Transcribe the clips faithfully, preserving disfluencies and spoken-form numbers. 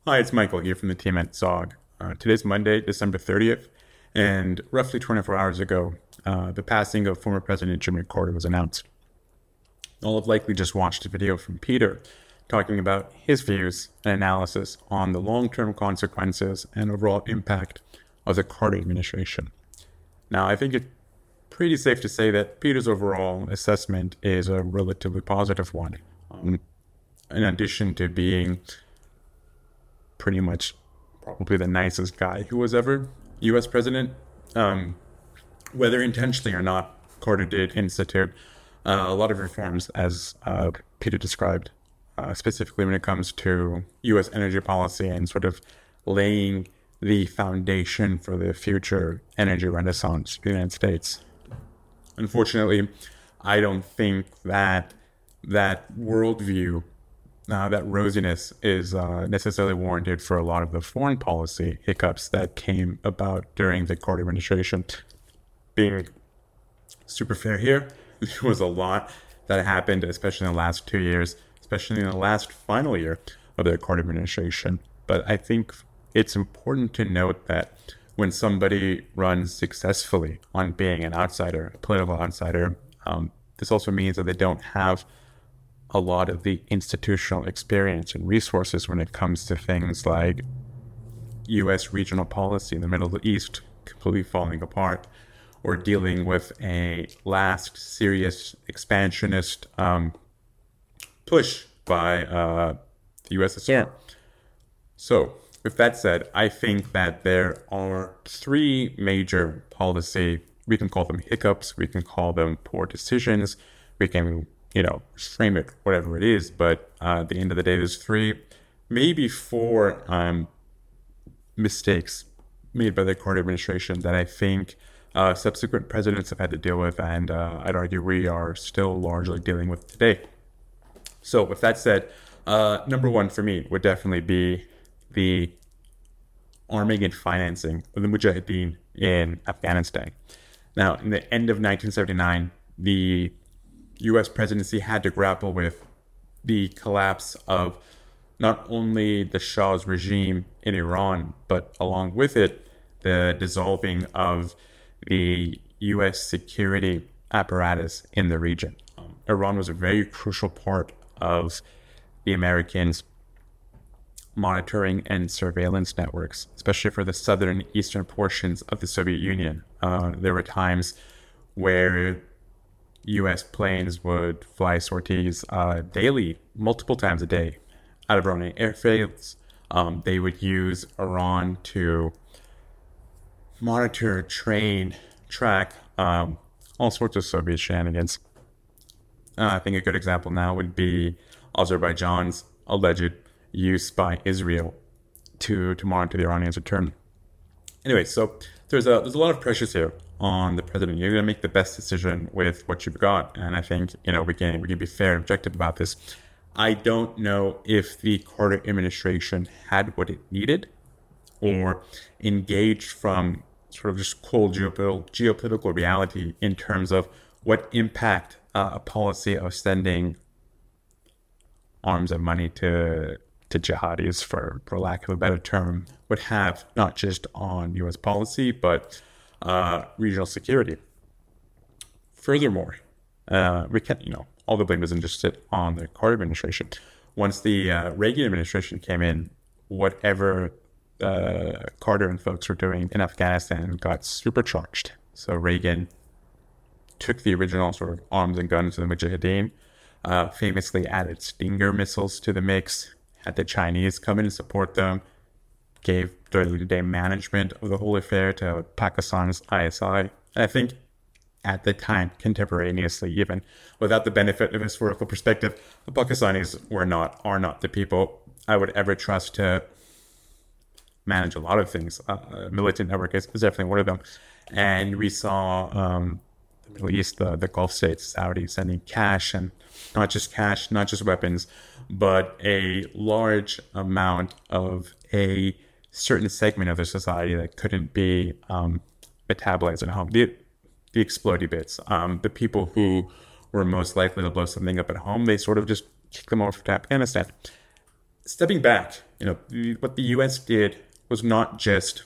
Hi, it's Michael here from the team at Zog. Uh, today's Monday, December thirtieth, and roughly twenty-four hours ago, uh, the passing of former President Jimmy Carter was announced. All have likely just watched a video from Peter talking about his views and analysis on the long-term consequences and overall impact of the Carter administration. Now, I think it's pretty safe to say that Peter's overall assessment is a relatively positive one. Um, in addition to being pretty much probably the nicest guy who was ever U S president. Um, whether intentionally or not, Carter did institute uh, a lot of reforms, as uh, Peter described, uh, specifically when it comes to U S energy policy and sort of laying the foundation for the future energy renaissance of the United States. Unfortunately, I don't think that that worldview uh, that rosiness is uh, necessarily warranted for a lot of the foreign policy hiccups that came about during the Carter administration. Being super fair here, there was a lot that happened, especially in the last two years, especially in the last final year of the Carter administration. But I think it's important to note that when somebody runs successfully on being an outsider, a political outsider, um, this also means that they don't have a lot of the institutional experience and resources when it comes to things like U S regional policy in the Middle East completely falling apart, or dealing with a last serious expansionist um, push by uh, the U S S R. So, with that said, I think that there are three major policy, we can call them hiccups, we can call them poor decisions, we can you know, frame it whatever it is. But uh, at the end of the day, there's three, maybe four um, mistakes made by the Carter administration that I think uh, subsequent presidents have had to deal with, and uh, I'd argue we are still largely dealing with today. So with that said, uh, number one for me would definitely be the arming and financing of the Mujahideen in Afghanistan. Now, in the end of nineteen seventy-nine, the U S presidency had to grapple with the collapse of not only the Shah's regime in Iran, but along with it, the dissolving of the U S security apparatus in the region. Um, Iran was a very crucial part of the Americans' monitoring and surveillance networks, especially for the southern and eastern portions of the Soviet Union. Uh, there were times where U S planes would fly sorties uh, daily, multiple times a day, out of Iranian airfields. Um, they would use Iran to monitor, train, track um, all sorts of Soviet shenanigans. Uh, I think a good example now would be Azerbaijan's alleged use by Israel to to monitor the Iranians' return. Anyway, so there's a there's a lot of pressures here on the president. You're going to make the best decision with what you've got, and I think you know we can we can be fair and objective about this. I don't know if the Carter administration had what it needed, or engaged from sort of just cold geopolitical geopolitical reality in terms of what impact uh, a policy of sending arms and money to to jihadis, for, for lack of a better term, would have, not just on U S policy, but uh, regional security. Furthermore, uh, we can't, you know, all the blame doesn't just sit on the Carter administration. Once the uh, Reagan administration came in, whatever uh, Carter and folks were doing in Afghanistan got supercharged. So Reagan took the original sort of arms and guns to the Mujahideen, uh, famously added Stinger missiles to the mix, had the Chinese come in and support them, gave day-to-day management of the whole affair to Pakistan's I S I. And I think at the time, contemporaneously, even without the benefit of historical perspective, the Pakistanis were not, are not the people I would ever trust to manage a lot of things. Uh, militant network is, is definitely one of them. And we saw um, the Middle East, the, the Gulf states, Saudi sending cash, and not just cash, not just weapons, but a large amount of a certain segment of the society that couldn't be um, metabolized at home. The, the explodey bits, um, the people who were most likely to blow something up at home, they sort of just kicked them over to Afghanistan. stepping back, you know, the, what the U S did was not just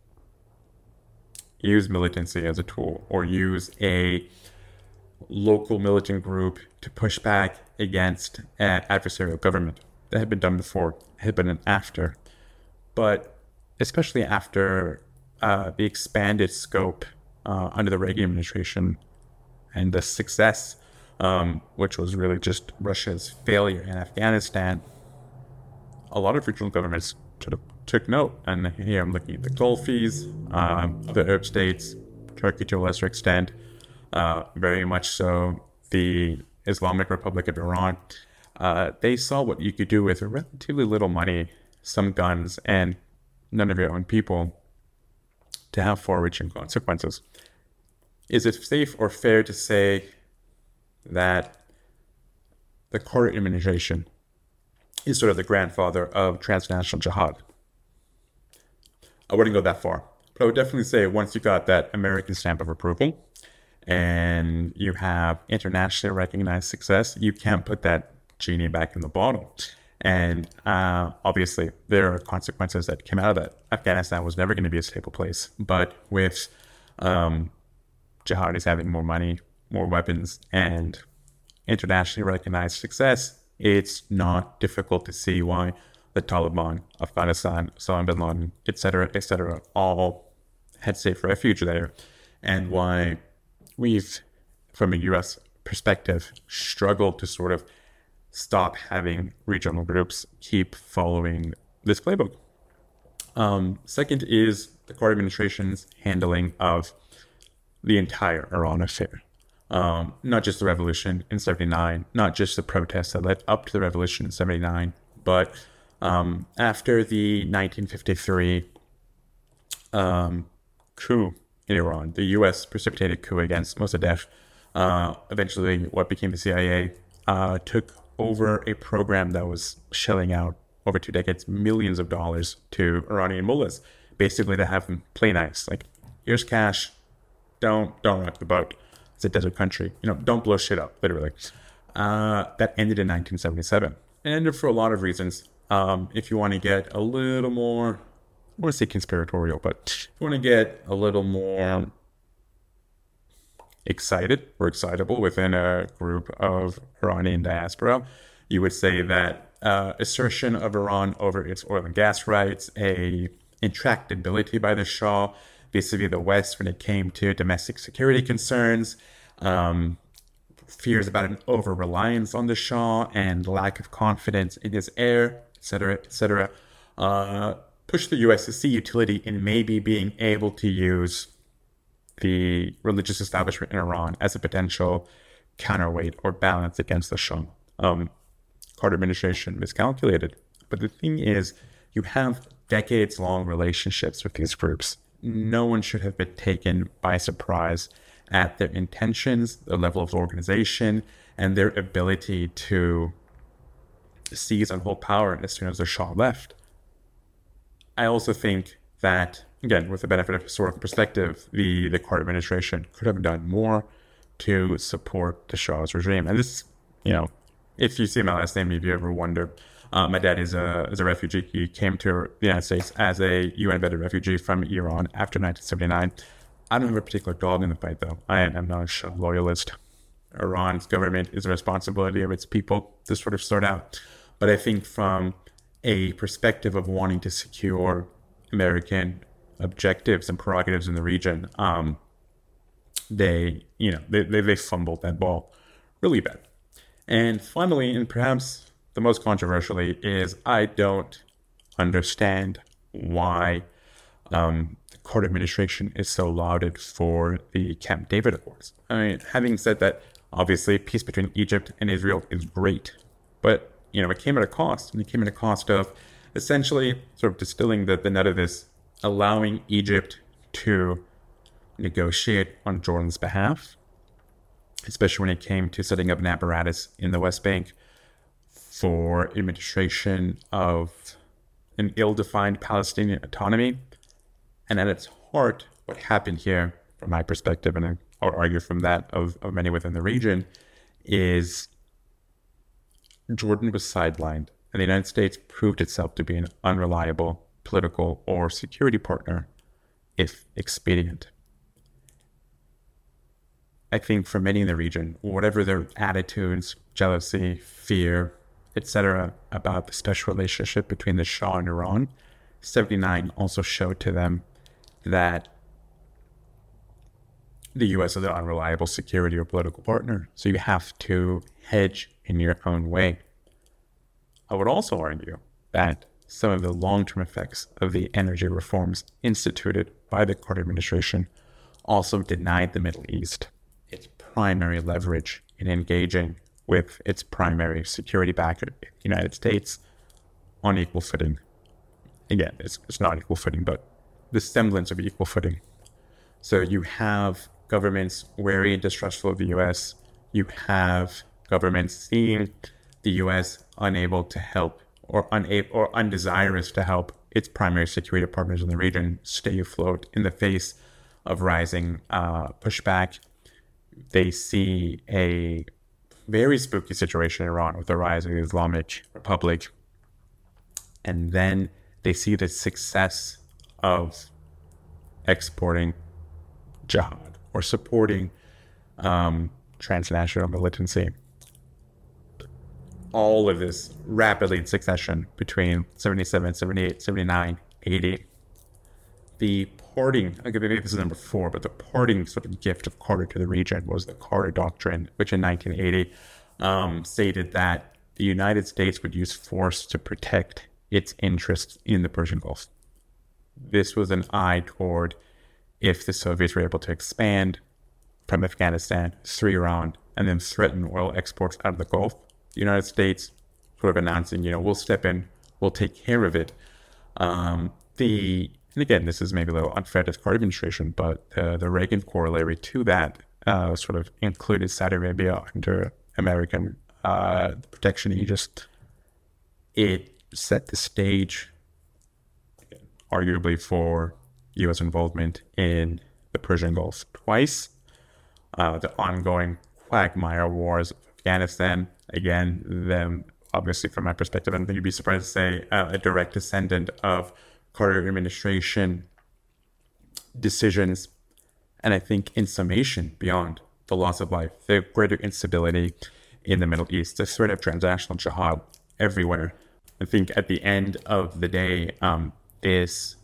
use militancy as a tool or use a local militant group to push back against an adversarial government. That had been done before, had been an after. But especially after uh, the expanded scope uh, under the Reagan administration and the success, um, which was really just Russia's failure in Afghanistan, a lot of regional governments sort of took note. And here I'm looking at the Gulfies, um, other Arab states, Turkey to a lesser extent, uh, very much so the Islamic Republic of Iran. Uh, they saw what you could do with relatively little money, some guns, and none of your own people to have far-reaching consequences. Is it safe or fair to say that the Carter administration is sort of the grandfather of transnational jihad? I wouldn't go that far, but I would definitely say once you got that American stamp of approval and you have internationally recognized success, you can't put that genie back in the bottle. And uh, obviously, there are consequences that came out of that. Afghanistan was never going to be a stable place, but with um, jihadis having more money, more weapons, and internationally recognized success, it's not difficult to see why the Taliban, Afghanistan, Osama bin Laden, et cetera, et cetera, all had safe refuge there, and why we've, from a U S perspective, struggled to sort of stop having regional groups keep following this playbook. Um, second is the Carter administration's handling of the entire Iran affair. Um, not just the revolution in seventy-nine, not just the protests that led up to the revolution in seventy-nine, but um, after the nineteen fifty-three um, coup in Iran, the U S precipitated coup against Mossadegh. Uh, eventually, what became the C I A uh, took over a program that was shelling out over two decades millions of dollars to Iranian mullahs, basically to have them play nice. Like, here's cash, don't don't rock the boat. It's a desert country, you know, don't blow shit up, literally. Uh, that ended in nineteen seventy-seven, and for a lot of reasons. Um, if you want to get a little more, I want to say conspiratorial, but if you want to get a little more excited or excitable within a group of Iranian diaspora, you would say that uh, assertion of Iran over its oil and gas rights, a intractability by the Shah vis-a-vis the West when it came to domestic security concerns, um, fears about an over-reliance on the Shah and lack of confidence in his heir, et cetera, et cetera, uh, pushed the U S to see utility in maybe being able to use the religious establishment in Iran as a potential counterweight or balance against the Shah. Um, Carter administration miscalculated. But the thing is, you have decades-long relationships with these groups. No one should have been taken by surprise at their intentions, their level of organization, and their ability to seize and hold power as soon as the Shah left. I also think that, again, with the benefit of historical perspective, the, the Carter administration could have done more to support the Shah's regime. And this, you know, if you see my last name, if you ever wonder, uh, my dad is a is a refugee. He came to the United States as a U N-vetted refugee from Iran after nineteen seventy-nine. I don't have a particular dog in the fight, though. I am not a Shah loyalist. Iran's government is the responsibility of its people to sort of sort out. But I think from a perspective of wanting to secure American objectives and prerogatives in the region, um, they, you know, they, they, they fumbled that ball really bad. And finally, and perhaps the most controversially, is I don't understand why um, the Carter administration is so lauded for the Camp David Accords. I mean, having said that, obviously, peace between Egypt and Israel is great, but you know, it came at a cost, and it came at a cost of essentially sort of distilling the, the nut of this, allowing Egypt to negotiate on Jordan's behalf, especially when it came to setting up an apparatus in the West Bank for administration of an ill-defined Palestinian autonomy. And at its heart, what happened here, from my perspective, and I would argue from that of, of many within the region, is Jordan was sidelined and the United States proved itself to be an unreliable political or security partner if expedient. I think for many in the region, whatever their attitudes, jealousy, fear, et cetera, about the special relationship between the Shah and Iran, seventy-nine also showed to them that the U S is an unreliable security or political partner. So you have to hedge in your own way. I would also argue that some of the long-term effects of the energy reforms instituted by the Carter administration also denied the Middle East its primary leverage in engaging with its primary security backer, the United States, on equal footing. Again, it's, it's not equal footing, but the semblance of equal footing. So you have governments wary and distrustful of the U S. You have governments seeing the U S unable to help or unable or undesirous to help its primary security partners in the region stay afloat in the face of rising uh, pushback. They see a very spooky situation in Iran with the rise of the Islamic Republic. And then they see the success of exporting jihad or supporting um, transnational militancy. All of this rapidly in succession between seventy-seven, seventy-eight, seventy-nine, eighty. The parting, okay, maybe this is number four, but the parting sort of gift of Carter to the region was the Carter Doctrine, which in nineteen eighty um, stated that the United States would use force to protect its interests in the Persian Gulf. This was an eye toward if the Soviets were able to expand from Afghanistan through Iran and then threaten oil exports out of the Gulf, the United States sort of announcing, you know, we'll step in, we'll take care of it. Um, the And again, this is maybe a little unfair to the Carter administration, but uh, the Reagan corollary to that uh, sort of included Saudi Arabia under American uh, protection aegis. It set the stage, arguably, for U S involvement in the Persian Gulf twice. Uh, the ongoing quagmire wars of Afghanistan, again, them obviously from my perspective, I don't think you'd be surprised to say uh, a direct descendant of Carter administration decisions. And I think in summation, beyond the loss of life, the greater instability in the Middle East, the threat of transnational jihad everywhere. I think at the end of the day, um, this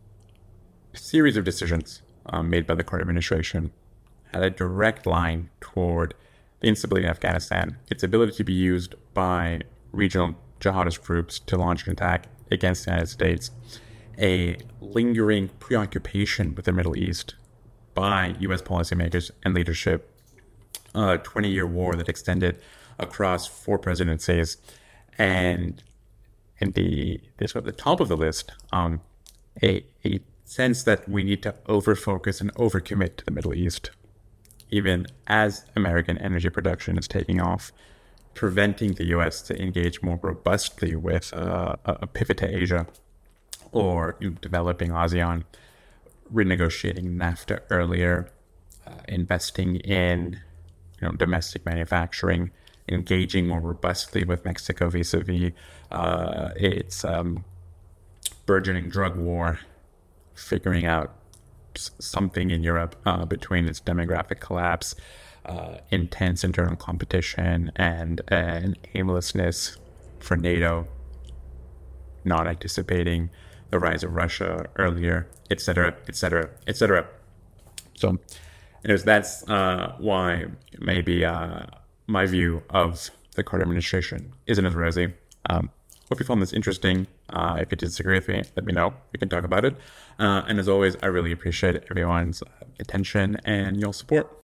series of decisions um, made by the Carter administration had a direct line toward the instability in Afghanistan, its ability to be used by regional jihadist groups to launch an attack against the United States, a lingering preoccupation with the Middle East by U S policymakers and leadership, a twenty-year war that extended across four presidencies, and and the this at the top of the list, um, a a sense that we need to overfocus and overcommit to the Middle East, even as American energy production is taking off, preventing the U S to engage more robustly with uh, a pivot to Asia, or you know, developing ASEAN, renegotiating NAFTA earlier, uh, investing in you know domestic manufacturing, engaging more robustly with Mexico vis-a-vis uh, its um, burgeoning drug war, figuring out something in Europe uh, between its demographic collapse, uh, intense internal competition, and an aimlessness for NATO, not anticipating the rise of Russia earlier, et cetera, et cetera, et cetera. So, anyways, that's uh, why maybe uh, my view of the Carter administration isn't as rosy. Um, hope you found this interesting. Uh, if you disagree with me, let me know. We can talk about it. Uh, and as always, I really appreciate everyone's attention and your support.